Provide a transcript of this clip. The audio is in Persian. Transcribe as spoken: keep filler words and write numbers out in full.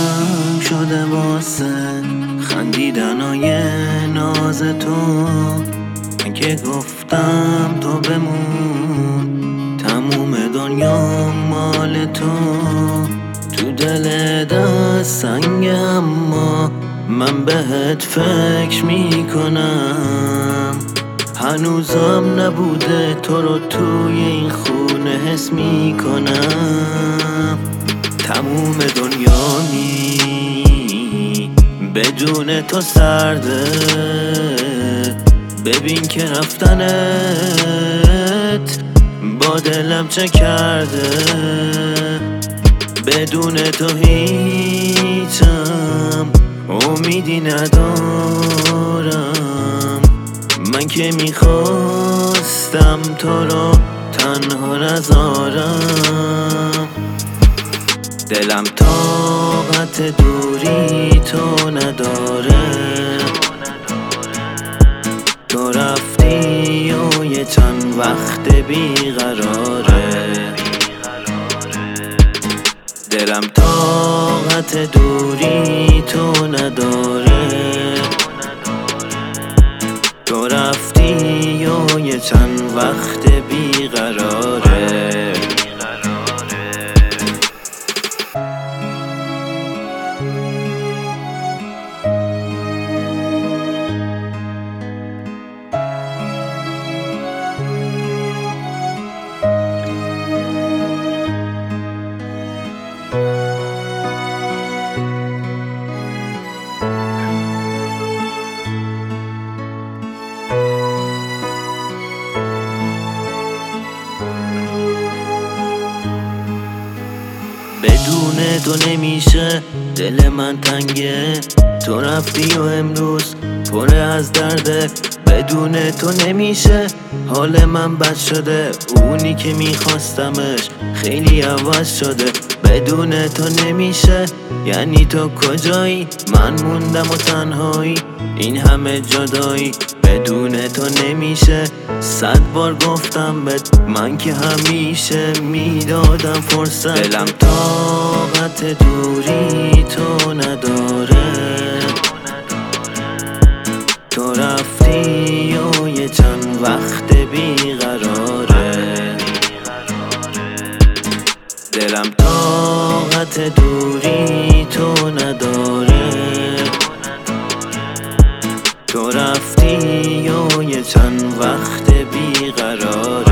تنگ شده واسه خندیدنای ناز تو. من که گفتم تو بمون، تموم دنیا مال تو. تو دل دست سنگ اما من بهت فکر میکنم. هنوزم نبوده تو رو توی این خونه حس میکنم. تموم دنیا می بدون تو سرده، ببین که رفتنت با دلم چه کرده. بدون تو هیچم امیدی ندارم. من که میخواستم تو رو تنها نذارم. دلم طاقت دوری تو نداره. تو رفتی و یه چند وقت بیقراره. دلم طاقت دوری تو نداره. تو رفتی و یه چند وقت بیقراره. بدون تو نمیشه دل من تنگه. تو رفتی و امروز پر از درده. بدون تو نمیشه حال من بد شده. اونی که میخواستمش خیلی عوض شده. بدون تو نمیشه یعنی تو کجایی؟ من موندم و تنهایی این همه جدایی. بدون تو نمیشه صد بار گفتم بهت من که همیشه میدادم فرصت. دلم طاقت دوری تو نداره. تو رفتی و یه چند وقت بیقراره. دلم طاقت دوری تو نداره. تو رفتی و یه چند وقت بیقراره.